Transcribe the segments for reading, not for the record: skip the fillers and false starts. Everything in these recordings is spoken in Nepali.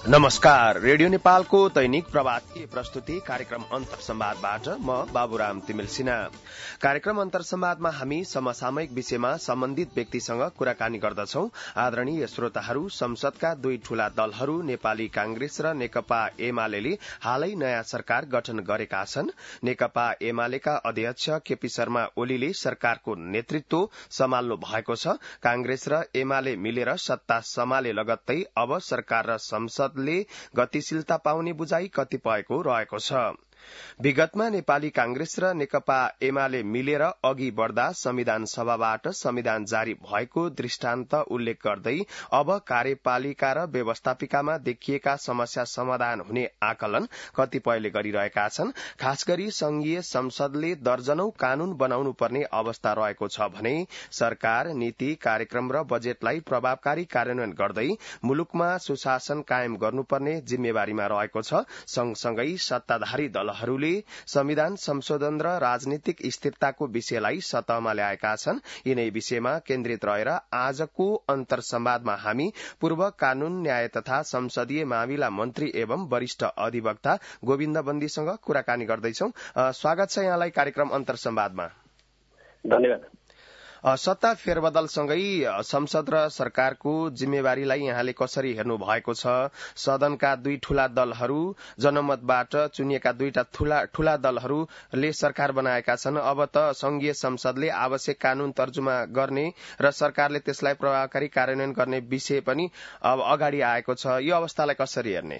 नमस्कार, रेडियो नेपालको दैनिक प्रभातीय प्रस्तुति कार्यक्रम अन्तर संवादबाट म बाबुराम तिमिल सिन्हा। कार्यक्रम अन्तर संवादमा हामी समसामयिक विषयमा सम्बन्धित व्यक्तिसँग कुराकानी गर्दछौं। आदरणीय श्रोताहरू, संसदका दुई ठूला दलहरू नेपाली कांग्रेस र नेकपा एमाले हालै नयाँ सरकार गठन गरेका छन्। नेकपा एमालेका अध्यक्ष केपी शर्मा ओलीले सरकारको नेतृत्व सम्हाल्नु भएको छ। कांग्रेस र एमाले मिलेर सत्ता सम्हाले लगत्तै अब सरकार र संसद गतिशीलता पाउने बुझाइ कतिपयको रहेको छ। विगतमा नेपाली कांग्रेस र नेकपा एमाले मिलेर अघि बढ़दा संविधान सभाबाट संविधान जारी भएको दृष्टान्त उल्लेख गर्दै अब कार्यपालिका र व्यवस्थापिकामा देखिएका समस्या समाधान हुने आकलन कतिपयले गरिरहेका छन्। खास गरी संघीय संसदले दर्जनौं कानून बनाउनु पर्ने अवस्था रहेको छ भने सरकार नीति कार्यक्रम र बजेटलाई प्रभावकारी कार्यान्वयन गर्दै मुलुकमा सुशासन कायम गर्नुपर्ने जिम्मेवारीमा रहेको छ। सँगसँगै सत्ताधारी दलहरूले संविधान संशोधन र राजनीतिक स्थिरताको विषयलाई सतहमा ल्याएका छन्। यिनै विषयमा केन्द्रित रहेर आजको अन्तर संवादमा हामी पूर्व कानून न्याय तथा संसदीय मामिला मन्त्री एवं वरिष्ठ अधिवक्ता गोविन्द बन्दीसँग कुराकानी गर्दैछौं। स्वागत छ यहाँलाई कार्यक्रम अन्तर संवादमा। धन्यवाद। सत्ता फेरबदलसँगै संसद र सरकारको जिम्मेवारीलाई यहाँले कसरी हेर्नु भएको छ? सदनका दुई ठूला दलहरू, जनमतबाट चुनिएका दुईटा ठूला दलहरूले सरकार बनाएका छन्। अब त संघीय संसदले आवश्यक कानून तर्जुमा गर्ने र सरकारले त्यसलाई प्रभावकारी कार्यान्वयन गर्ने विषय पनि अब अगाडि आएको छ। यो अवस्थालाई कसरी हेर्ने?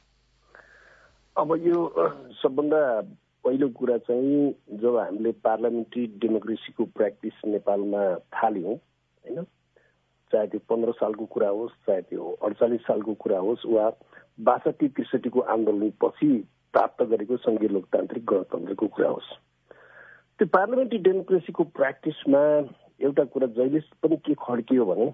अब यो सबभन्दा पहिलो कुरा चाहिँ जब हामीले पार्लियामेन्ट्री डेमोक्रेसीको प्र्याक्टिस नेपालमा थाल्यौं हैन, चाहे त्यो 15 सालको कुरा होस्, चाहे त्यो 48 सालको कुरा होस् वा 62-63 को आन्दोलनपछि प्राप्त गरेको संघीय लोकतान्त्रिक गणतन्त्रको कुरा होस्, त्यो पार्लियामेन्ट्री डेमोक्रेसीको प्र्याक्टिसमा एउटा कुरा जहिले पनि के खड्कियो भने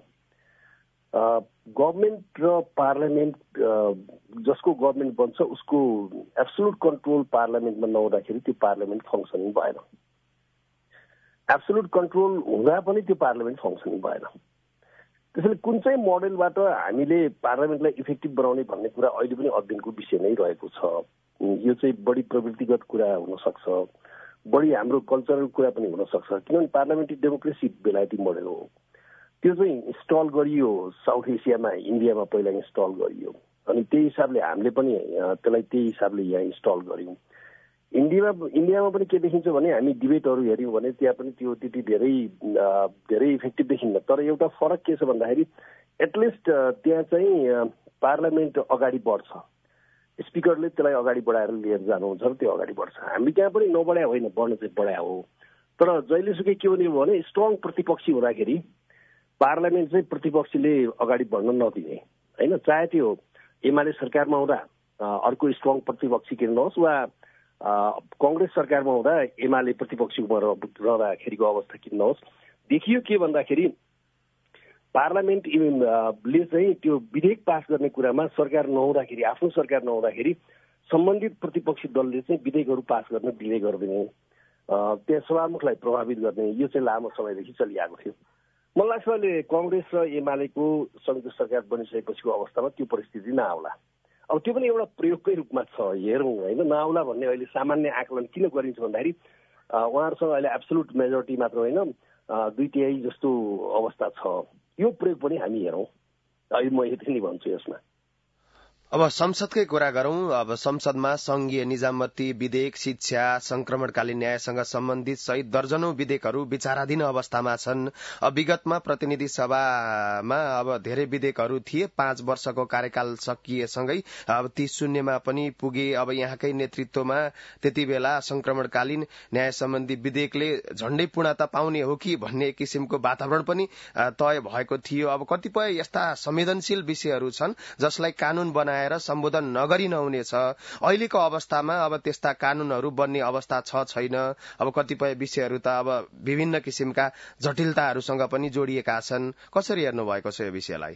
गभर्नमेन्ट र पार्लियामेन्ट जसको गभर्नमेन्ट बन्छ उसको एब्सोल्युट कन्ट्रोल पार्लियामेन्टमा नहुँदाखेरि त्यो पार्लियामेन्ट फङ्सनिङ भएन। एब्सोल्युट कन्ट्रोल हुँदा पनि त्यो पार्लियामेन्ट फङ्सनिङ भएन। त्यसैले कुन चाहिँ मोडेलबाट हामीले पार्लियामेन्टलाई इफेक्टिभ बनाउने भन्ने कुरा अहिले पनि अध्ययनको विषय नै रहेको छ। यो चाहिँ बढी प्रवृत्तिगत कुरा हुन सक्छ, बढी हाम्रो कल्चरल कुरा पनि हुन सक्छ, किनभने पार्लियामेन्ट्री डेमोक्रेसी बेलायती मोडेल हो। त्यो चाहिँ इन्स्टल गरियो साउथ एसियामा, इन्डियामा पहिला इन्स्टल गरियो अनि त्यही हिसाबले हामीले पनि त्यसलाई त्यही हिसाबले यहाँ इन्स्टल गर्यौं। इन्डियामा पनि के देखिन्छ भने हामी डिबेटहरू हेर्यौं भने त्यहाँ पनि त्यो त्यति धेरै इफेक्टिभ देखिन्न। तर एउटा फरक के छ भन्दाखेरि एटलिस्ट त्यहाँ चाहिँ पार्लियामेन्ट अगाडि बढ्छ, स्पिकरले त्यसलाई अगाडि बढाएर लिएर जानुहुन्छ र त्यो अगाडि बढ्छ। हामी त्यहाँ पनि नबढाए होइन, बढ्न चाहिँ बढाए हो। तर जहिलेसुकै के भने स्ट्रङ प्रतिपक्षी हुँदाखेरि पार्लियामेन्ट चाहिँ प्रतिपक्षीले अगाडि बढ्न नदिने हैन। चाहे त्यो एमाले सरकारमा हुँदा अर्को स्ट्रङ प्रतिपक्षी किन नहोस् वा कांग्रेस सरकारमा हुँदा एमाले प्रतिपक्षीमा रहँदाखेरिको अवस्था किन नहोस्, देखियो के भन्दाखेरि पार्लियामेन्टले चाहिँ त्यो विधेयक पास गर्ने कुरामा सरकार नहुँदाखेरि, आफ्नो सरकार नहुँदाखेरि सम्बन्धित प्रतिपक्षी दलले चाहिँ विधेयकहरू पास गर्न डिले गरिदिने, त्यहाँ सभामुखलाई प्रभावित गर्ने, यो चाहिँ लामो समयदेखि चलिआएको थियो। मलाई लाग्छ अहिले कांग्रेस र एमालेको संयुक्त सरकार बनिसकेपछिको अवस्थामा त्यो परिस्थिति नआउला। अब त्यो पनि एउटा प्रयोगकै रूपमा छ, हेरौँ होइन। नआउला भन्ने अहिले सामान्य आकलन किन गरिन्छ भन्दाखेरि उहाँहरूसँग अहिले एब्सोल्युट मेजोरिटी मात्र होइन, 2/3 जस्तो अवस्था छ। यो प्रयोग पनि हामी हेरौँ। अहिले म यति नै भन्छु यसमा। अब संसदकै कुरा गरौं। अब संसदमा संघीय निजामती विधेयक, शिक्षा, संक्रमणकालीन न्यायसँग सम्बन्धित सहित दर्जनौं विधेयकहरू विचाराधीन अवस्थामा छन्। अब विगतमा प्रतिनिधि सभामा अब धेरै विधेयकहरू थिए। 5 वर्षको कार्यकाल सकिएसँगै अब ती शून्यमा पनि पुगे। अब यहाँकै नेतृत्वमा त्यति बेला संक्रमणकालीन न्याय सम्बन्धी विधेयकले झण्डै पूर्णता पाउने हो कि भन्ने किसिमको वातावरण पनि तय भएको थियो। अब कतिपय यस्ता संवेदनशील विषयहरू छन् जसलाई कानून बनाए सम्बोधन नगरी नहुनेछ। अहिलेको अवस्थामा अब त्यस्ता कानूनहरू बन्ने अवस्था छैन। अब कतिपय विषयहरू त अब विभिन्न किसिमका जटिलताहरूसँग पनि जोडिएका छन्। कसरी हेर्नु भएको छ यो विषयलाई?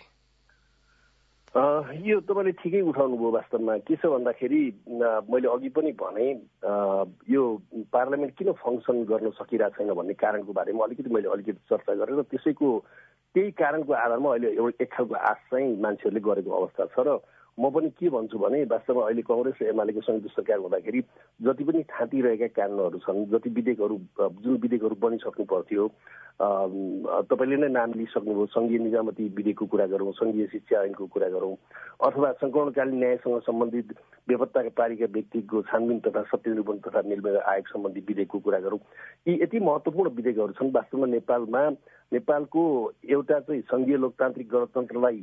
यो तपाईँले ठिकै उठाउनु भयो। वास्तवमा के छ भन्दाखेरि मैले अघि पनि भने यो पार्लियामेन्ट किन फङ्सन गर्न सकिरहेको छैन भन्ने कारणको बारेमा मैले अलिकति चर्चा गरेर त्यसैको त्यही कारणको आधारमा अहिले एक खालको आश चाहिँ मान्छेहरूले गरेको अवस्था छ र म पनि के भन्छु भने वास्तवमा अहिले कांग्रेस र एमालेको संयुक्त सरकार हुँदाखेरि जति पनि थाँतिरहेका कानुनहरू छन्, जति विधेयकहरू जुन विधेयकहरू बनिसक्नु पर्थ्यो, तपाईँले नै नाम लिइसक्नुभयो, संघीय निजामती विधेयकको कुरा गरौँ, संघीय शिक्षा ऐनको कुरा गरौँ, अथवा संकलनकालीन न्यायसँग सम्बन्धित बेपत्ता पारेका व्यक्तिको छानबिन तथा सत्य निरूपण तथा निर्णय आयोग सम्बन्धी विधेयकको कुरा गरौँ। यी यति महत्त्वपूर्ण विधेयकहरू छन्। वास्तवमा नेपालको एउटा चाहिँ संघीय लोकतान्त्रिक गणतन्त्रलाई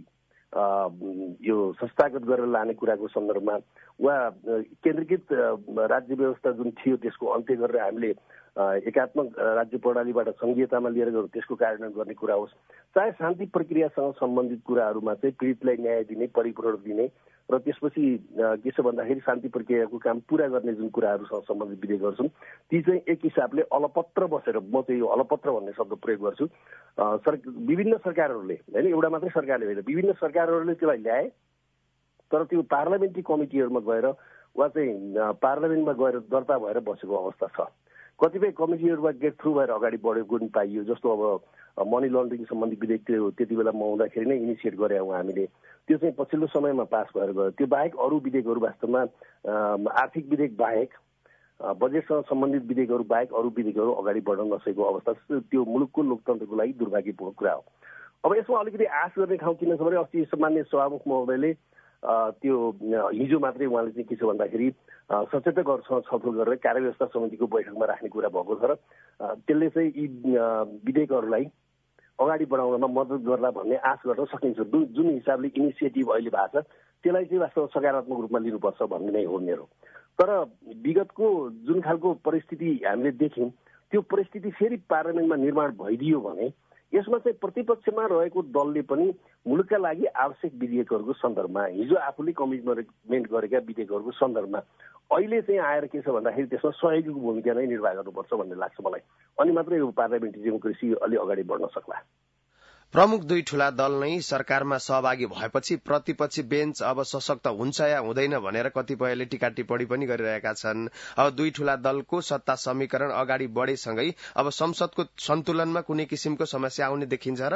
यो संस्थागत गरेर लाने कुराको सन्दर्भमा वा केन्द्रीकृत राज्य व्यवस्था जुन थियो त्यसको अन्त्य गरेर हामीले एकात्मक राज्य प्रणालीबाट संघीयतामा लिएर गयो त्यसको कार्यान्वयन गर्ने कुरा होस्, चाहे शान्ति प्रक्रियासँग सम्बन्धित कुराहरूमा चाहिँ पीडितलाई न्याय दिने, परिपूरण दिने र त्यसपछि के छ भन्दाखेरि शान्ति प्रक्रियाको काम पूरा गर्ने जुन कुराहरूसँग सम्बन्धित विधेयकहरू छन् ती चाहिँ एक हिसाबले अलपत्र बसेर, म चाहिँ यो अलपत्र भन्ने शब्द प्रयोग गर्छु, विभिन्न सरकारहरूले होइन, एउटा मात्रै सरकारले होइन, विभिन्न सरकारहरूले त्यसलाई ल्याए, तर त्यो पार्लियामेन्ट्री कमिटीहरूमा गएर वा चाहिँ पार्लियामेन्टमा गएर दर्ता भएर बसेको अवस्था छ। कतिपय कमिटीहरूमा गेट थ्रु भएर अगाडि बढेको पनि पाइयो। जस्तो अब मनी लन्ड्रिङ सम्बन्धी विधेयक थियो, त्यति बेला म हुँदाखेरि नै इनिसिएट गरे हौँ हामीले, त्यो चाहिँ पछिल्लो समयमा पास भएर गयो। त्यो बाहेक अरू विधेयकहरू वास्तवमा आर्थिक विधेयक बाहेक, बजेटसँग सम्बन्धित विधेयकहरू बाहेक अरू विधेयकहरू अगाडि बढ्न नसकेको अवस्था, त्यो मुलुकको लोकतन्त्रको लागि दुर्भाग्यपूर्ण कुरा हो। अब यसमा अलिकति आश गर्ने ठाउँ किन छ भने अस्ति सम्मान्य सभामुख महोदयले त्यो हिजो मात्रै उहाँले चाहिँ के छ भन्दाखेरि सचेतकहरूसँग छलफल गरेर कार्यव्यवस्था समितिको बैठकमा राख्ने कुरा भएको छ र त्यसले चाहिँ यी विधेयकहरूलाई अगाडि बढाउनमा मद्दत गर्ला भन्ने आश गर्न सकिन्छ। जुन हिसाबले इनिसिएटिभ अहिले भएको छ त्यसलाई चाहिँ वास्तवमा सकारात्मक रूपमा लिनुपर्छ भन्ने नै हो मेरो। तर विगतको जुन खालको परिस्थिति हामीले देख्यौँ त्यो परिस्थिति फेरि पार्लियामेन्टमा निर्माण भइदियो भने यसमा चाहिँ प्रतिपक्षमा रहेको दलले पनि मुलुकका लागि आवश्यक विधेयकहरूको सन्दर्भमा, हिजो आफूले कमिटमेन्ट गरेका विधेयकहरूको सन्दर्भमा अहिले चाहिँ आएर के छ भन्दाखेरि त्यसमा सहयोगीको भूमिका नै निर्वाह गर्नुपर्छ भन्ने लाग्छ मलाई। अनि मात्रै यो पार्लियामेन्ट्री डेमोक्रेसी अलि अगाडि बढ्न सक्ला। प्रमुख दुई ठूला दल नै सरकारमा सहभागी भएपछि प्रतिपक्षी बेन्च अब सशक्त हुन्छ या हुँदैन भनेर कतिपयले टीका टिप्पणी पनि गरिरहेका छन्। अब दुई ठूला दलको सत्ता समीकरण अगाडि बढेसँगै अब संसदको सन्तुलनमा कुनै किसिमको समस्या आउने देखिन्छ र?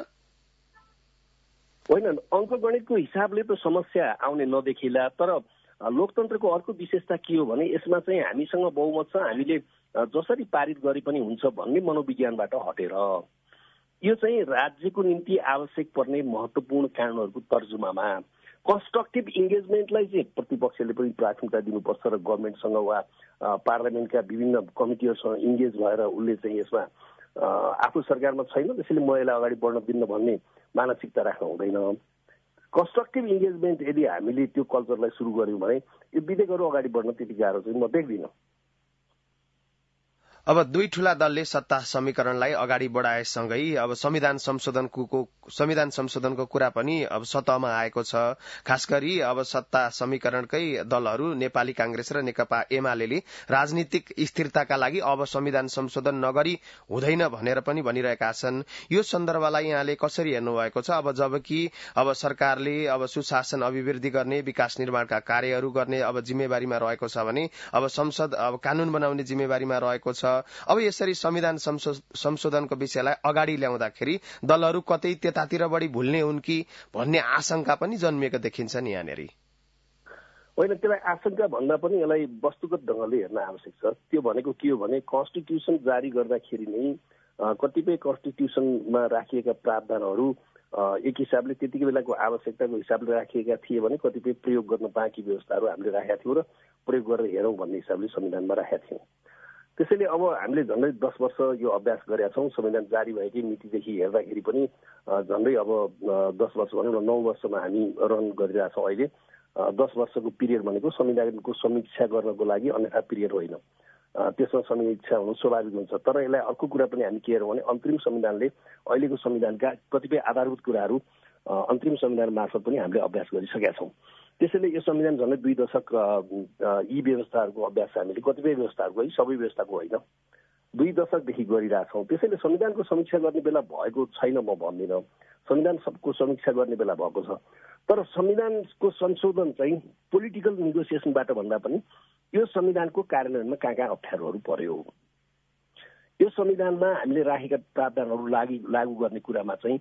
होइन, अङ्कगणितको हिसाबले त समस्या आउने नदेखिला, तर लोकतन्त्रको अर्को विशेषता के हो भने यसमा चाहिँ हामीसँग बहुमत छ, हामीले जसरी पारित गरे पनि हुन्छ भन्ने मनोविज्ञानबाट हटेर यो चाहिँ राज्यको निम्ति आवश्यक पर्ने महत्त्वपूर्ण कानुनहरूको तर्जुमामा कन्स्ट्रक्टिभ इन्गेजमेन्टलाई चाहिँ प्रतिपक्षले पनि प्राथमिकता दिनुपर्छ र गभर्मेन्टसँग वा पार्लियामेन्टका विभिन्न कमिटीहरूसँग इन्गेज भएर उसले चाहिँ यसमा आफू सरकारमा छैन त्यसैले म यसलाई अगाडि बढ्न दिन्न भन्ने मानसिकता राख्नु हुँदैन। कन्स्ट्रक्टिभ इन्गेजमेन्ट यदि हामीले त्यो कल्चरलाई सुरु गर्यौँ भने यो विधेयकहरू अगाडि बढ्न त्यति गाह्रो चाहिँ म देख्दिनँ। अब दुई ठूला दलले सत्ता समीकरणलाई अगाडि बढाएसँगै अब संविधान संशोधनको कुरा पनि अब सतहमा आएको छ। खास गरी अब सत्ता समीकरणकै दलहरू नेपाली कांग्रेस र नेकपा एमाले राजनीतिक स्थिरताका लागि अब संविधान संशोधन नगरी हुँदैन भनेर पनि भनिरहेका छन्। यो सन्दर्भलाई यहाँले कसरी हेर्नु भएको छ? अब जबकि अब सरकारले अब सुशासन अभिवृद्धि गर्ने, विकास निर्माणका कार्यहरू गर्ने अब जिम्मेवारीमा रहेको छ भने अब संसद अब कानून बनाउने जिम्मेवारीमा रहेको छ। अब यसरी संविधान संशोधनको विषयलाई अगाडि ल्याउँदाखेरि दलहरू कतै त्यतातिर बढी भुल्ने हुन् कि भन्ने आशंका पनि जन्मिएको देखिन्छ नि यहाँनेरि। होइन, त्यसलाई आशंका भन्दा पनि यसलाई वस्तुगत ढङ्गले हेर्न आवश्यक छ। त्यो भनेको के हो भने कन्स्टिट्युसन जारी गर्दाखेरि नै कतिपय कन्स्टिट्युसनमा राखिएका प्रावधानहरू एक हिसाबले त्यतिकै बेलाको आवश्यकताको हिसाबले राखिएका थिए भने कतिपय प्रयोग गर्न बाँकी व्यवस्थाहरू हामीले राखेका थियौँ र प्रयोग गरेर हेरौँ भन्ने हिसाबले संविधानमा राखेका थियौँ। त्यसैले अब हामीले झन्डै 10 वर्ष यो अभ्यास गरेका छौँ। संविधान जारी भएकै मितिदेखि हेर्दाखेरि पनि झन्डै अब 10 वर्ष भनौँ न 9 वर्षमा हामी रन गरिरहेछौँ। अहिले 10 वर्षको पिरियड भनेको संविधानको समीक्षा गर्नको लागि अन्यथा पिरियड होइन, त्यसमा समीक्षा हुनु स्वाभाविक हुन्छ। तर यसलाई अर्को कुरा पनि हामी के हेरौँ भने अन्तरिम संविधानले अहिलेको संविधानका कतिपय आधारभूत कुराहरू अन्तरिम संविधान मार्फत पनि हामीले अभ्यास गरिसकेका छौँ। त्यसैले यो संविधान झन्डै 2 दशक यी व्यवस्थाहरूको अभ्यास हामीले कतिपय व्यवस्थाहरूको है, सबै व्यवस्थाको होइन, 2 दशकदेखि गरिरहेछौँ। त्यसैले संविधानको समीक्षा गर्ने बेला भएको छैन म भन्दिनँ, संविधान सबको समीक्षा गर्ने बेला भएको छ। तर संविधानको संशोधन चाहिँ पोलिटिकल नेगोसिएसनबाट भन्दा पनि यो संविधानको कार्यान्वयनमा कहाँ अप्ठ्यारोहरू पर्यो, यो संविधानमा हामीले राखेका प्रावधानहरू लागू गर्ने कुरामा चाहिँ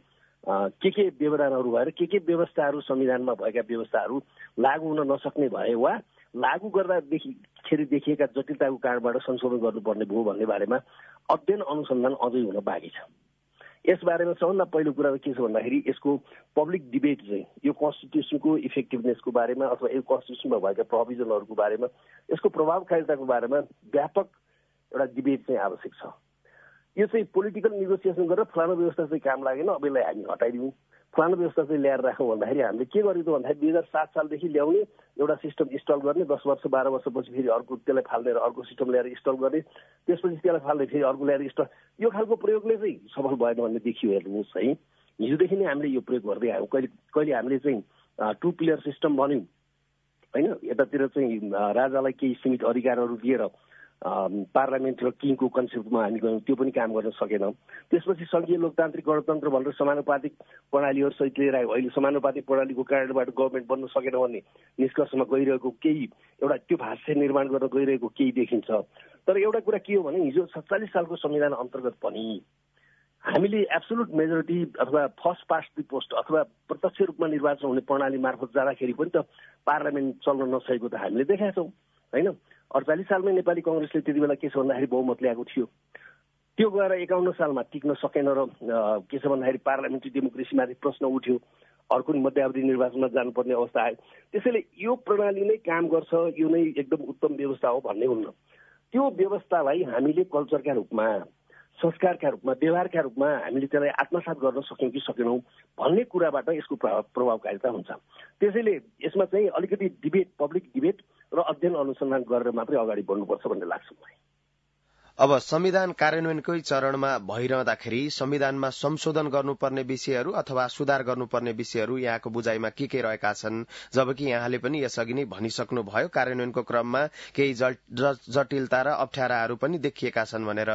के व्यवधानहरू भएर के व्यवस्थाहरू संविधानमा भएका व्यवस्थाहरू लागू हुन नसक्ने भए वा लागू गर्दाखेरि देखिएका जटिलताको कारणबाट संशोधन गर्नुपर्ने भयो भन्ने बारेमा अध्ययन अनुसन्धान अझै हुन बाँकी छ। यसबारेमा सबभन्दा पहिलो कुरा के छ भन्दाखेरि यसको पब्लिक डिबेट चाहिँ यो कन्स्टिट्युसनको इफेक्टिभनेसको बारेमा अथवा यो कन्स्टिट्युसनमा भएका प्रोभिजनहरूको बारेमा यसको प्रभावकारिताको बारेमा व्यापक एउटा डिबेट चाहिँ आवश्यक छ। यो चाहिँ पोलिटिकल नेगोसिएसन गरेर फलानु व्यवस्था चाहिँ काम लागेन अब यसलाई हामी हटाइदिउँ फलानु व्यवस्था चाहिँ ल्याएर राखौँ भन्दाखेरि हामीले के गरेको भन्दाखेरि 2007 सालदेखि ल्याउने एउटा सिस्टम इन्स्टल गर्ने 10 वर्ष 12 वर्षपछि फेरि अर्को त्यसलाई फाल्ने अर्को सिस्टम ल्याएर इन्स्टल गर्ने त्यसपछि त्यसलाई फाल्ने फेरि अर्को ल्याएर इन्स्टल यो खालको प्रयोगले चाहिँ सफल भएन भन्ने देखियो हेर्नुहोस् है। हिजोदेखि नै हामीले यो प्रयोग गर्दै आयौँ। कहिले हामीले चाहिँ 2 पिलर सिस्टम भन्यौँ होइन, यतातिर चाहिँ राजालाई केही सीमित अधिकारहरू दिएर पार्लियामेन्ट र किङको कन्सेप्टमा हामी गयौँ, त्यो पनि काम गर्न सकेनौँ। त्यसपछि सङ्घीय लोकतान्त्रिक गणतन्त्र भनेर समानुपातिक प्रणालीहरू सहित लिएर आयो। अहिले समानुपातिक प्रणालीको कारणबाट गभर्मेन्ट बन्न सकेन भन्ने निष्कर्षमा गइरहेको केही एउटा त्यो भाष्य निर्माण गर्न गइरहेको केही देखिन्छ। तर एउटा कुरा के हो भने हिजो 47 सालको संविधान अन्तर्गत पनि हामीले एब्सोल्युट मेजोरिटी अथवा फर्स्ट पास्ट द पोस्ट अथवा प्रत्यक्ष रूपमा निर्वाचन हुने प्रणाली मार्फत जाँदाखेरि पनि त पार्लियामेन्ट चल्न नसकेको त हामीले देखेका छौँ होइन। 48 सालमै नेपाली कङ्ग्रेसले त्यति बेला के छ भन्दाखेरि बहुमत ल्याएको थियो, त्यो गएर 51 सालमा टिक्न सकेन र के छ भन्दाखेरि पार्लियामेन्ट्री डेमोक्रेसीमाथि प्रश्न उठ्यो, अर्को मध्यावधि निर्वाचनमा जानुपर्ने अवस्था आयो। त्यसैले यो प्रणाली नै काम गर्छ, यो नै एकदम उत्तम व्यवस्था हो भन्ने हुन्न। त्यो व्यवस्थालाई हामीले कल्चरका रूपमा संस्कारका रूपमा व्यवहारका रूपमा हामीले त्यसलाई आत्मसात गर्न सक्यौँ कि सकेनौँ भन्ने कुराबाट यसको प्रभावकारिता हुन्छ। त्यसैले यसमा चाहिँ अलिकति डिबेट पब्लिक डिबेट र अध्ययन अनुसन्धान गरेर मात्रै अगाडि बढ्नुपर्छ भन्ने लाग्छ मलाई। अब संविधान कार्यान्वयनकै चरणमा भइरहँदाखेरि संविधानमा संशोधन गर्नुपर्ने विषयहरू अथवा सुधार गर्नुपर्ने विषयहरू यहाँको बुझाइमा के रहेका छन्, जबकि यहाँले पनि यसअघि नै भनिसक्नुभयो कार्यान्वयनको क्रममा केही जटिलता र अप्ठ्याराहरू पनि देखिएका छन् भनेर।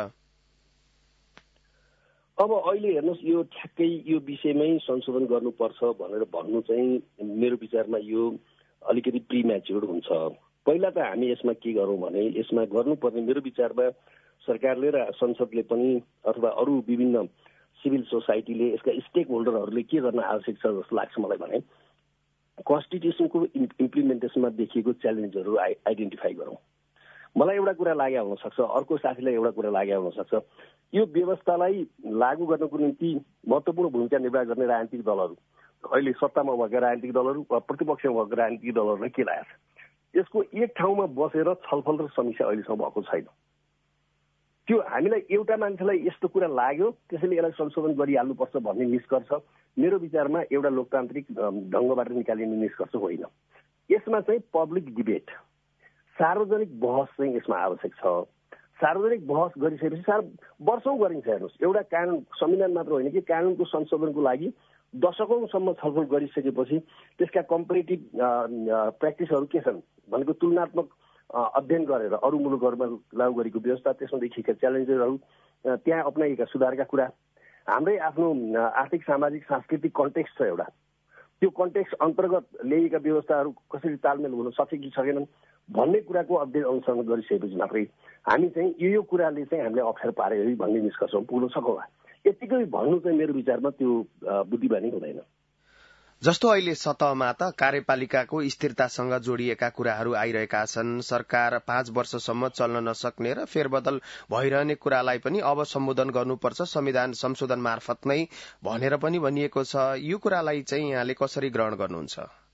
अब अहिले हेर्नुहोस् यो ठ्याक्कै यो विषयमै संशोधन गर्नुपर्छ भनेर भन्नु चाहिँ मेरो विचारमा यो अलिकति प्रिम्याच्योर हुन्छ। पहिला त हामी यसमा के गरौँ भने यसमा गर्नुपर्ने मेरो विचारमा सरकारले र संसदले पनि अथवा अरू विभिन्न सिभिल सोसाइटीले यसका स्टेक होल्डरहरूले के गर्न आवश्यक छ जस्तो लाग्छ मलाई भने कन्स्टिट्युसनको इम्प्लिमेन्टेसनमा देखिएको च्यालेन्जहरू आइडेन्टिफाई गरौँ। मलाई एउटा कुरा लागेको हुनसक्छ, अर्को साथीलाई एउटा कुरा लागेको हुनसक्छ, यो व्यवस्थालाई लागू गर्नको निम्ति महत्त्वपूर्ण भूमिका निर्वाह गर्ने राजनीतिक दलहरू अहिले सत्तामा भएका राजनीतिक दलहरू वा प्रतिपक्षमा भएका राजनीतिक दलहरूलाई के लागेको छ यसको एक ठाउँमा बसेर छलफल र समीक्षा अहिलेसम्म भएको छैन। त्यो हामीलाई एउटा मान्छेलाई यस्तो कुरा लाग्यो त्यसैले यसलाई संशोधन गरिहाल्नुपर्छ भन्ने निष्कर्ष मेरो विचारमा एउटा लोकतान्त्रिक ढङ्गबाट निकालिने निष्कर्ष होइन। यसमा चाहिँ पब्लिक डिबेट सार्वजनिक बहस चाहिँ यसमा आवश्यक छ। सार्वजनिक बहस गरिसकेपछि वर्षौं गरिन्छ। हेर्नुहोस् एउटा कानुन संविधान मात्र होइन कि कानुनको संशोधनको लागि दशकौंसम्म छलफल गरिसकेपछि त्यसका कम्पेरिटिभ प्र्याक्टिसहरू के छन् भनेको तुलनात्मक अध्ययन गरेर अरू मुलुकहरूमा लागू गरेको व्यवस्था त्यसमा देखिएका च्यालेन्जहरू त्यहाँ अपनाइएका सुधारका कुरा हाम्रै आफ्नो आर्थिक सामाजिक सांस्कृतिक कन्टेक्स्ट छ एउटा त्यो कन्टेक्स्ट अन्तर्गत ल्याइएका व्यवस्थाहरू कसरी तालमेल हुन सक्छ कि सकेनन् भन्ने कुराको अध्ययन अनुसन्धान गरिसकेपछि मात्रै हामी चाहिँ यो कुराले चाहिँ हामीले अप्ठ्यारो पार्यो भन्ने निष्कर्षमा पुग्न सकौँला। यतिकै भन्नु चाहिँ मेरो विचारमा त्यो बुद्धिमानी हुँदैन। जस्तो अहिले सतहमा त कार्यपालिकाको स्थिरतासँग जोडिएका कुराहरू आइरहेका छन्। सरकार 5 वर्षसम्म चल्न नसक्ने र फेरबदल भइरहने कुरालाई पनि अब सम्बोधन गर्नुपर्छ संविधान संशोधन मार्फत नै भनेर पनि भनिएको छ। यो कुरालाई चाहिँ यहाँले कसरी ग्रहण गर्नुहुन्छ?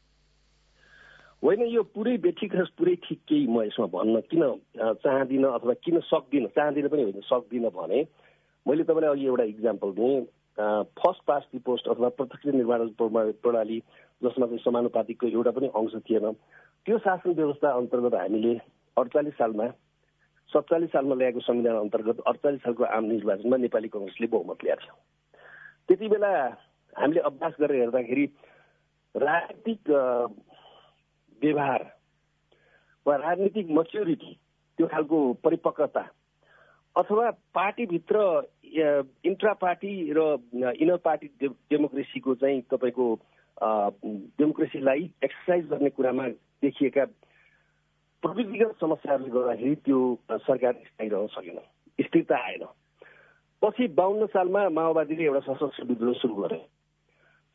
होइन, यो पुरै बेठिक र पुरै ठिक केही म यसमा भन्न किन चाहदिनँ अथवा किन सक्दिनँ, चाहदिनँ पनि होइन सक्दिनँ भने मैले तपाईँलाई अघि एउटा इक्जाम्पल दिएँ। फर्स्ट पास्ट द पोस्ट अथवा प्रत्यक्ष निर्वाचन प्रणाली जसमा चाहिँ समानुपातिकको एउटा पनि अंश थिएन त्यो शासन व्यवस्था अन्तर्गत हामीले 47 सालमा ल्याएको संविधान अन्तर्गत 48 सालको आम निर्वाचनमा नेपाली कङ्ग्रेसले बहुमत ल्याएको थियो। त्यति बेला हामीले अभ्यास गरेर हेर्दाखेरि राजनीतिक व्यवहार वा राजनीतिक मैच्योरिटी त्यो खालको परिपक्वता अथवा पार्टीभित्र इन्ट्रा पार्टी र इनर पार्टी डेमोक्रेसीको चाहिँ तपाईँको डेमोक्रेसीलाई एक्सर्साइज गर्ने कुरामा देखिएका प्रविधिगत समस्याहरूले गर्दाखेरि त्यो सरकार स्थायी रहन सकेन, स्थिरता आएन। पछि 52 सालमा माओवादीले एउटा सशस्त्र विद्रोह सुरु गरे।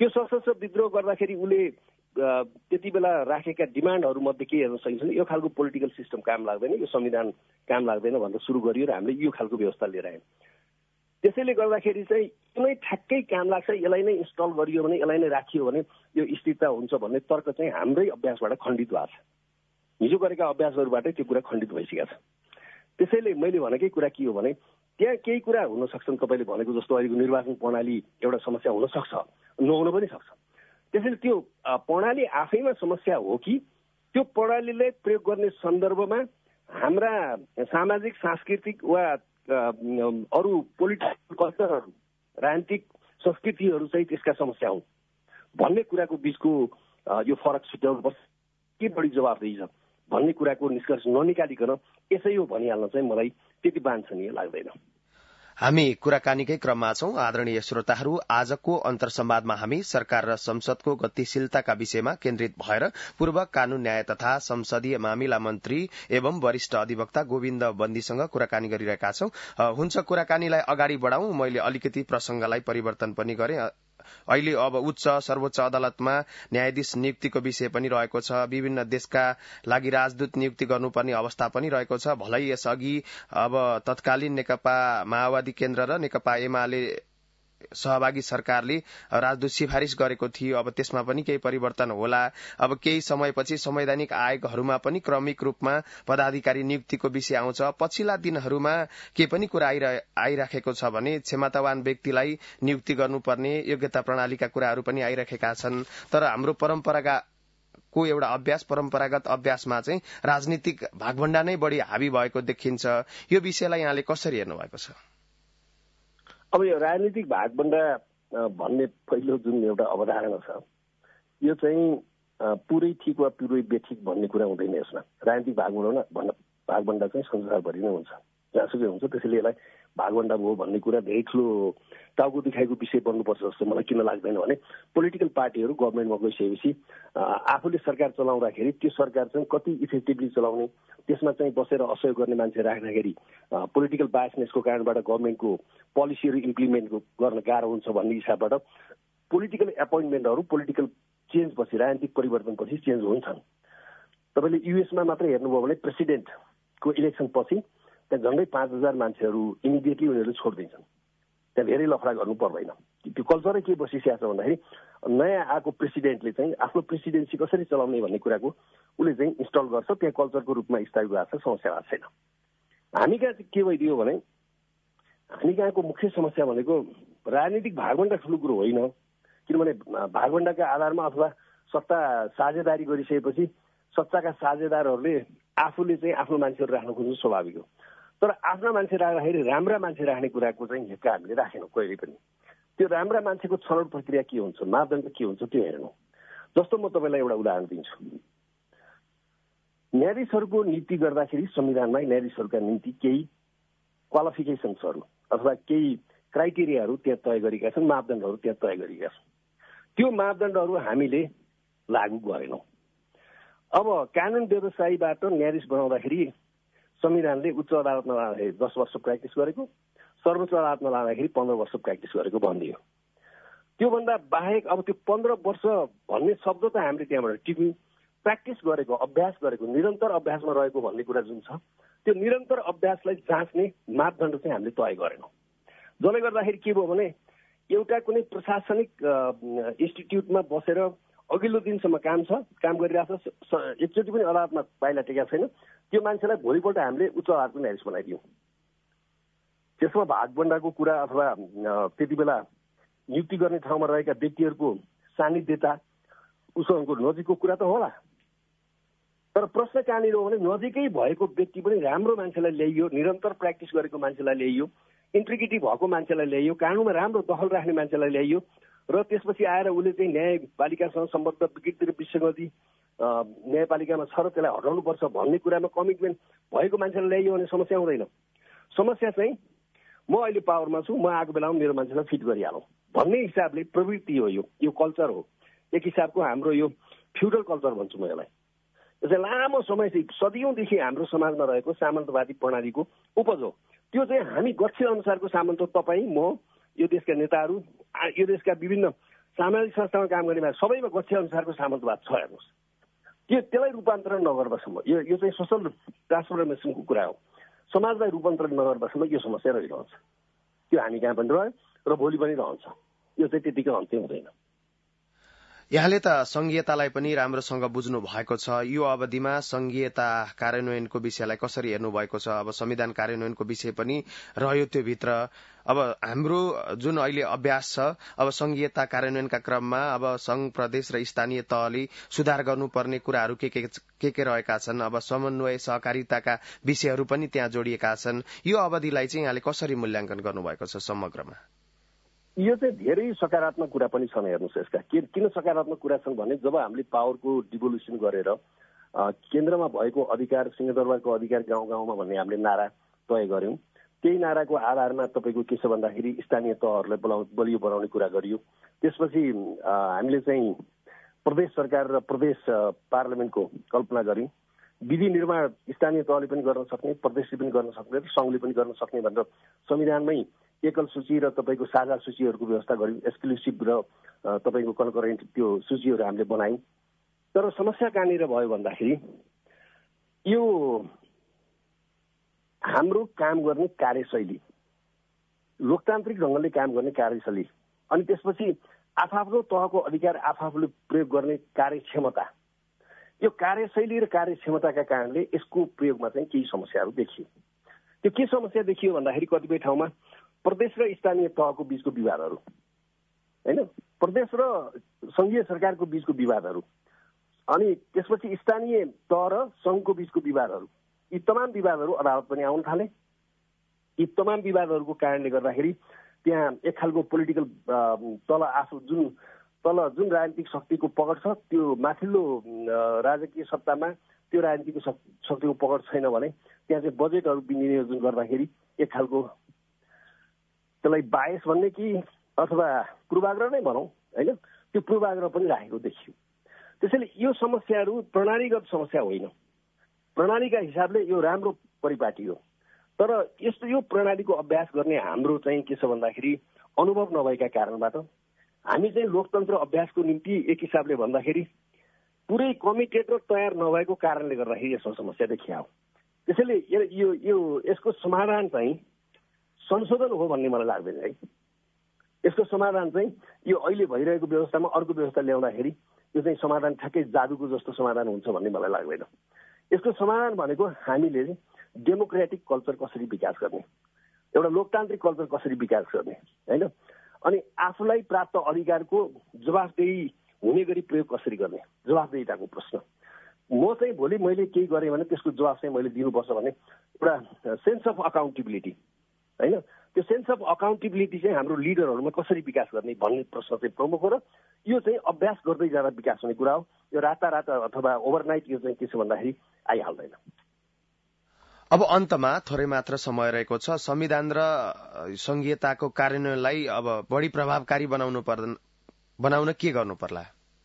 त्यो सशस्त्र विद्रोह गर्दाखेरि उसले त्यति बेला राखेका डिमान्डहरू मध्ये के हेर्न सकिन्छ भने यो खालको पोलिटिकल सिस्टम काम लाग्दैन, यो संविधान काम लाग्दैन भनेर सुरु गरियो र हामीले यो खालको व्यवस्था लिएर आयौँ। त्यसैले गर्दाखेरि चाहिँ कुनै ठ्याक्कै काम लाग्छ, यसलाई नै इन्स्टल गरियो भने, यसलाई नै राखियो भने यो स्थिरता हुन्छ भन्ने तर्क चाहिँ हाम्रै अभ्यासबाट खण्डित भएको छ। हिजो गरेका अभ्यासहरूबाटै त्यो कुरा खण्डित भइसकेको छ। त्यसैले मैले भनेकै कुरा के हो भने त्यहाँ केही कुरा हुन सक्छन्, तपाईँले भनेको जस्तो अहिलेको निर्वाचन प्रणाली एउटा समस्या हुन सक्छ, नहुन पनि सक्छ। त्यसैले त्यो प्रणाली आफैमा समस्या हो कि त्यो प्रणालीलाई प्रयोग गर्ने सन्दर्भमा हाम्रा सामाजिक सांस्कृतिक वा अरू पोलिटिकल कल्चरहरू, राजनीतिक संस्कृतिहरू चाहिँ त्यसका समस्या हुन् भन्ने कुराको बिचको यो फरक छुट्याउनुपर्छ। के बढी जवाफदेही छ भन्ने कुराको निष्कर्ष ननिकालिकन यसै हो भनिहाल्न चाहिँ मलाई त्यति वाञ्छनीय लाग्दैन। हामी कुराकानीकै क्रममा छौं। आदरणीय श्रोताहरू, आजको अन्तर्संवादमा हामी सरकार र संसदको गतिशीलताका विषयमा केन्द्रित भएर पूर्व कानून न्याय तथा संसदीय मामिला मन्त्री एवं वरिष्ठ अधिवक्ता गोविन्द बन्दीसँग कुराकानी गरिरहेका छौं। हुन्छ, कुराकानीलाई अगाडि बढ़ाउँ। मैले अलिकति प्रसंगलाई परिवर्तन पनि गरे। अहिले अब सर्वोच्च अदालतमा न्यायाधीश नियुक्तिको विषय पनि रहेको छ। विभिन्न देशका लागि राजदूत नियुक्ति गर्नुपर्ने अवस्था पनि रहेको छ। भलै यसअघि अब तत्कालीन नेकपा माओवादी केन्द्र र नेकपा एमाले सहभागी सरकारले राजदूत सिफारिश गरेको थियो। अब त्यसमा पनि केही परिवर्तन होला। अब केही समयपछि संवैधानिक आयोगहरूमा पनि क्रमिक रूपमा पदाधिकारी नियुक्तिको विषय आउँछ। पछिल्ला दिनहरूमा के पनि कुरा आइराखेको छ भने क्षमतावान व्यक्तिलाई नियुक्ति गर्नुपर्ने योग्यता प्रणालीका कुराहरू पनि आइराखेका छन्। तर हाम्रो परम्पराको एउटा परम्परागत अभ्यासमा चाहिँ राजनीतिक भागभण्डा नै बढी हावी भएको देखिन्छ। यो विषयलाई यहाँले कसरी हेर्नु भएको छ? अब यो राजनीतिक भागभण्डा भन्ने पहिलो जुन एउटा अवधारणा छ, यो चाहिँ पुरै ठिक वा पुरै बेठिक भन्ने कुरा हुँदैन। यसमा राजनीतिक भागभण्डा चाहिँ संसारभरि नै हुन्छ, जहाँसुकै हुन्छ। त्यसैले यसलाई भागभण्डा भयो भन्ने कुरा धेरै ठुलो टाउको दुखाइको विषय बन्नुपर्छ जस्तो मलाई किन लाग्दैन भने पोलिटिकल पार्टीहरू गभर्मेन्टमा गइसकेपछि आफूले सरकार चलाउँदाखेरि त्यो सरकार चाहिँ कति इफेक्टिभली चलाउने, त्यसमा चाहिँ बसेर असहयोग गर्ने मान्छे राख्दाखेरि पोलिटिकल बायसनेसको कारणबाट गभर्मेन्टको पोलिसीहरू इम्प्लिमेन्ट गर्न गाह्रो हुन्छ भन्ने हिसाबबाट पोलिटिकल एपोइन्टमेन्टहरू पोलिटिकल चेन्जपछि, राजनीतिक परिवर्तनपछि चेन्ज हुन्छन्। तपाईँले युएसमा मात्र हेर्नुभयो भने प्रेसिडेन्टको इलेक्सन पछि त्यहाँ झन्डै 5,000 मान्छेहरू इमिडिएटली उनीहरू छोडिदिन्छन्। त्यहाँ धेरै लफडा गर्नु पर्दैन। त्यो कल्चरै के बसिसकेको छ भन्दाखेरि नयाँ आएको प्रेसिडेन्टले चाहिँ आफ्नो प्रेसिडेन्सी कसरी चलाउने भन्ने कुराको उसले चाहिँ इन्स्टल गर्छ। त्यहाँ कल्चरको रूपमा स्थायी भएको छ, समस्या भएको छैन। हामी कहाँ चाहिँ के भइदियो भने हामी कहाँको मुख्य समस्या भनेको राजनीतिक भागभण्डा ठुलो कुरो होइन। किनभने भागभण्डाका आधारमा अथवा सत्ता साझेदारी गरिसकेपछि सत्ताका साझेदारहरूले आफूले चाहिँ आफ्नो मान्छेहरू राख्न खोज्नु स्वाभाविक हो। तर आफ्ना मान्छे राख्दाखेरि राम्रा मान्छे राख्ने कुराको चाहिँ हिक्का हामीले राखेनौँ कहिले पनि। त्यो राम्रा मान्छेको छनौट प्रक्रिया के हुन्छ, मापदण्ड के हुन्छ त्यो हेर्नु। जस्तो म तपाईँलाई एउटा उदाहरण दिन्छु। न्यायाधीशहरूको नियुक्ति गर्दाखेरि संविधानमा न्यायाधीशहरूका निम्ति केही क्वालिफिकेसन्सहरू अथवा केही क्राइटेरियाहरू त्यहाँ तय गरिएका छन्, मापदण्डहरू त्यहाँ तय गरिएका छन्। त्यो मापदण्डहरू हामीले लागू गरेनौँ। अब कानुन व्यवसायीबाट न्यायाधीश बनाउँदाखेरि संविधानले उच्च अदालतमा लाँदाखेरि 10 वर्ष प्र्याक्टिस गरेको, सर्वोच्च अदालतमा लाँदाखेरि 15 वर्ष प्र्याक्टिस गरेको भनिदियो। त्योभन्दा बाहेक अब त्यो 15 वर्ष भन्ने शब्द त हामीले त्यहाँबाट टिप्यौँ। प्र्याक्टिस गरेको, अभ्यास गरेको, निरन्तर अभ्यासमा रहेको भन्ने कुरा जुन छ, त्यो निरन्तर अभ्यासलाई जाँच्ने मापदण्ड चाहिँ हामीले तय गरेनौँ। जसले गर्दाखेरि के भयो भने एउटा कुनै प्रशासनिक इन्स्टिट्युटमा बसेर अघिल्लो दिनसम्म काम गरिरहेको छ, एकचोटि पनि अदालतमा पाइला टेकेको छैन, त्यो मान्छेलाई भोलिपल्ट हामीले उच्च अदालतको न्यायाधीश बनाइदियौँ। त्यसमा भागभण्डाको कुरा अथवा त्यति बेला नियुक्ति गर्ने ठाउँमा रहेका व्यक्तिहरूको सान्निध्यता, उसको नजिकको कुरा त होला। तर प्रश्न कहाँनिर हो भने नजिकै भएको व्यक्ति पनि राम्रो मान्छेलाई ल्याइयो, निरन्तर प्र्याक्टिस गरेको मान्छेलाई ल्याइयो, इन्ट्रिग्रिटी भएको मान्छेलाई ल्याइयो, कानुनमा राम्रो दखल राख्ने मान्छेलाई ल्याइयो र त्यसपछि आएर उसले चाहिँ न्यायपालिकासँग सम्बद्ध विकृति र विसङ्गति न्यायपालिकामा छ र त्यसलाई हटाउनुपर्छ भन्ने कुरामा कमिटमेन्ट भएको मान्छेलाई ल्याइयो भने समस्या हुँदैन। समस्या चाहिँ म अहिले पावरमा छु, म आएको बेलामा मेरो मान्छेलाई फिट गरिहालौँ भन्ने हिसाबले प्रवृत्ति हो। यो कल्चर हो, एक हिसाबको हाम्रो यो फ्युडल कल्चर भन्छु म यसलाई। यसलाई लामो समय सदियौँदेखि हाम्रो समाजमा रहेको सामन्तवादी प्रणालीको उपज हो। त्यो चाहिँ हामी गच्छे अनुसारको सामन्त, तपाईँ, म, यो देशका नेताहरू, यो देशका विभिन्न सामाजिक संस्थामा काम गर्ने सबैमा गच्छे अनुसारको सामन्तवाद छ हेर्नुहोस्। त्यसलाई रूपान्तरण नगर्दासम्म यो चाहिँ सोसल ट्रान्सफर्मेसनको कुरा हो। समाजलाई रूपान्तरण नगर्दासम्म यो समस्या रहिरहन्छ। त्यो हामी कहाँ पनि रह्यो र भोलि पनि रहन्छ। यो चाहिँ त्यतिकै अन्त्य हुँदैन। यहाँले त संघीयतालाई पनि राम्रोसँग बुझ्नु भएको छ। यो अवधिमा संघीयता कार्यान्वयनको विषयलाई कसरी हेर्नु भएको छ? अब संविधान कार्यान्वयनको विषय पनि रह्यो त्यो भित्र। अब हाम्रो जुन अहिले अभ्यास छ, अब संघीयता कार्यान्वयनका क्रममा अब संघ, प्रदेश र स्थानीय तहले सुधार गर्नुपर्ने कुराहरू के रहेका छन्? अब समन्वय, सहकारिताका विषयहरू पनि त्यहाँ जोडिएका छन्। यो अवधिलाई चाहिँ यहाँले कसरी मूल्याङ्कन गर्नुभएको छ समग्रमा? यो चाहिँ धेरै सकारात्मक कुरा पनि छन् हेर्नुहोस्। यसका किन सकारात्मक कुरा छन् भने जब हामीले पावरको डिभोल्युसन गरेर केन्द्रमा भएको अधिकार, सिंहदरबारको अधिकार गाउँ गाउँमा भन्ने हामीले नारा तय गर्यौं। त्यही नाराको आधारमा तपाईँको के छ भन्दाखेरि स्थानीय तहहरूलाई बलियो बनाउने कुरा गरियो। त्यसपछि हामीले चाहिँ प्रदेश सरकार र प्रदेश पार्लियामेन्टको कल्पना गर्यौं। विधि निर्माण स्थानीय तहले पनि गर्न सक्ने, प्रदेशले पनि गर्न सक्ने र संघले पनि गर्न सक्ने भनेर संविधानमै एकल सूची र तपाईँको साझा सूचीहरूको व्यवस्था गर्यौं। एक्सक्लुसिभ र तपाईँको कन्करेन्ट त्यो सूचीहरू हामीले बनायौं। तर समस्या कहाँनिर भयो भन्दाखेरि यो हाम्रो काम गर्ने कार्यशैली, लोकतान्त्रिक ढङ्गले काम गर्ने कार्यशैली, अनि त्यसपछि आफ्नो तहको अधिकार आफूले प्रयोग गर्ने कार्यक्षमता, यो कार्यशैली र कार्यक्षमताका कारणले यसको प्रयोगमा चाहिँ केही समस्याहरू देखियो। त्यो के समस्या देखियो भन्दाखेरि कतिपय ठाउँमा प्रदेश र स्थानीय तहको बीचको विवादहरू, हैन, प्रदेश र संघीय सरकारको बीचको विवादहरू, अनि त्यसपछि स्थानीय तह र संघको बीचको विवादहरू, यी तमाम विवादहरू अदालत पनि आउन थाले। यी तमाम विवादहरूको कारणले गर्दाखेरि त्यहाँ एक खालको पोलिटिकल जुन राजनीतिक शक्तिको पकड छ त्यो माथिल्लो राजकीय सत्तामा त्यो राजनीतिको शक्तिको पकड छैन भने त्यहाँ चाहिँ बजेटहरू विनियोजन गर्दाखेरि एक खालको त्यसलाई बायस भन्ने कि अथवा पूर्वाग्रह नै भनौँ, होइन, त्यो पूर्वाग्रह पनि राखेको देखियो। त्यसैले यो समस्याहरू प्रणालीगत समस्या होइन। प्रणालीका हिसाबले यो राम्रो परिपाटी हो। तर यो प्रणालीको अभ्यास गर्ने हाम्रो चाहिँ के छ भन्दाखेरि अनुभव नभएका कारणबाट हामी चाहिँ लोकतन्त्र अभ्यासको निम्ति एक हिसाबले भन्दाखेरि पुरै कमिटेड र तयार नभएको कारणले गर्दाखेरि यसमा समस्या देखियो। त्यसैले यसको समाधान चाहिँ संशोधन हो भन्ने मलाई लाग्दैन है। यसको समाधान चाहिँ यो अहिले भइरहेको व्यवस्थामा अर्को व्यवस्था ल्याउँदाखेरि यो चाहिँ समाधान ठ्याक्कै जादुको जस्तो समाधान हुन्छ भन्ने मलाई लाग्दैन। यसको समाधान भनेको हामीले डेमोक्रेटिक कल्चर कसरी विकास गर्ने, एउटा लोकतान्त्रिक कल्चर कसरी विकास गर्ने, होइन, अनि आफूलाई प्राप्त अधिकारको जवाफदेही हुने गरी प्रयोग कसरी गर्ने, जवाफदेहिताको प्रश्न। म चाहिँ भोलि मैले केही गरेँ भने त्यसको जवाफ चाहिँ मैले दिनुपर्छ भन्ने एउटा सेन्स अफ अकाउन्टेबिलिटी, होइन, त्यो सेन्स अफ अकाउन्टेबिलिटी चाहिँ हाम्रो लिडरहरूमा कसरी विकास गर्ने भन्ने प्रश्न चाहिँ प्रमुख हो र यो चाहिँ अभ्यास गर्दै जाँदा विकास हुने कुरा हो। यो रातारात अथवा ओभरनाइट यो चाहिँ के छ भन्दाखेरि आइहाल्दैन। अब अन्तमा थोरै मात्र समय रहेको छ। संविधान र संघीयताको कार्यान्वयनलाई अब बढी प्रभावकारी बनाउन के गर्नु पर्ला?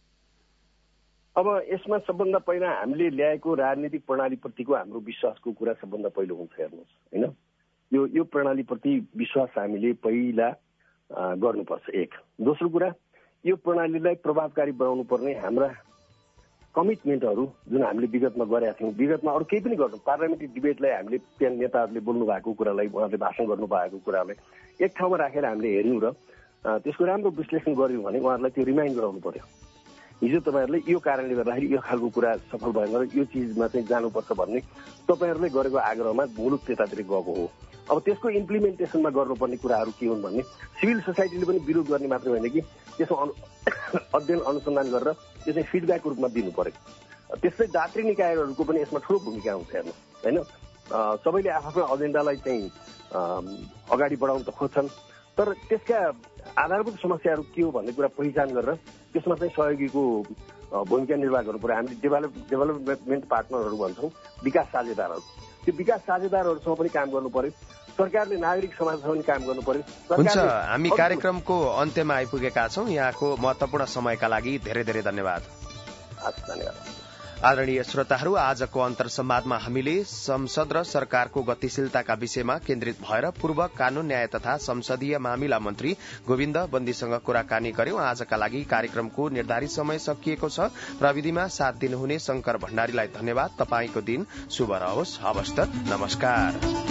अब यसमा सबभन्दा पहिला हामीले ल्याएको राजनीतिक प्रणालीप्रतिको हाम्रो विश्वासको कुरा सबभन्दा पहिलो हुन्छ हेर्नुहोस्, होइन। यो प्रणालीप्रति विश्वास हामीले पहिला गर्नुपर्छ। एक दोस्रो कुरा, यो प्रणालीलाई प्रभावकारी बनाउनु पर्ने हाम्रा कमिटमेन्टहरू जुन हामीले विगतमा गरेका थियौँ, विगतमा अरू केही पनि गर्नु, पार्लियामेन्ट्री डिबेटलाई हामीले त्यहाँ नेताहरूले बोल्नु भएको कुरालाई, उहाँहरूले भाषण गर्नु भएको कुरालाई एक ठाउँमा राखेर हामीले हेर्यौँ र त्यसको राम्रो विश्लेषण गर्यौँ भने उहाँहरूलाई त्यो रिमाइन्ड गराउनु पर्यो। हिजो तपाईँहरूले यो कारणले गर्दाखेरि यो खालको कुरा सफल भएन र यो चिजमा चाहिँ जानुपर्छ भन्ने तपाईँहरूले गरेको आग्रहमा मुलुक त्यतातिर गएको हो। अब त्यसको इम्प्लिमेन्टेसनमा गर्नुपर्ने कुराहरू के हुन् भन्ने सिभिल सोसाइटीले पनि विरोध गर्ने मात्रै होइन कि त्यसमा अध्ययन अनुसन्धान गरेर त्यो चाहिँ फिडब्याकको रूपमा दिनु पर्यो। त्यस्तै दात्री निकायहरूको पनि यसमा ठुलो भूमिका हुन्छ हेर्नु, होइन। सबैले आफ्नो एजेन्डालाई चाहिँ अगाडि बढाउन त खोज्छन्, तर त्यसका आधारभूत समस्याहरू के हो भन्ने कुरा पहिचान गरेर त्यसमा चाहिँ सहयोगीको भूमिका निर्वाह गर्नु पर्यो। हामीले डेभलपमेन्ट पार्टनरहरू भन्छौँ, विकास साझेदारहरू, त्यो विकास साझेदारहरूसँग पनि काम गर्नु पर्यो। सरकारले नागरिक समाजसँग पनि काम गर्नु पर्यो। हुन्छ, हामी कार्यक्रमको अन्त्यमा आइपुगेका छौँ। यहाँको महत्त्वपूर्ण समयका लागि धेरै धेरै धन्यवाद। धन्यवाद। आदरणीय श्रोताहरू, आजको अन्तर संवादमा हामीले संसद र सरकारको गतिशीलताका विषयमा केन्द्रित भएर पूर्व कानून न्याय तथा संसदीय मामिला मन्त्री गोविन्द बन्दीसँग कुराकानी गर्यौं। आजका लागि कार्यक्रमको निर्धारित समय सकिएको छ। प्रविधिमा साथ दिनुहुने शंकर भण्डारीलाई धन्यवाद। तपाईंको दिन शुभ रहोस्। हवस् त, नमस्कार।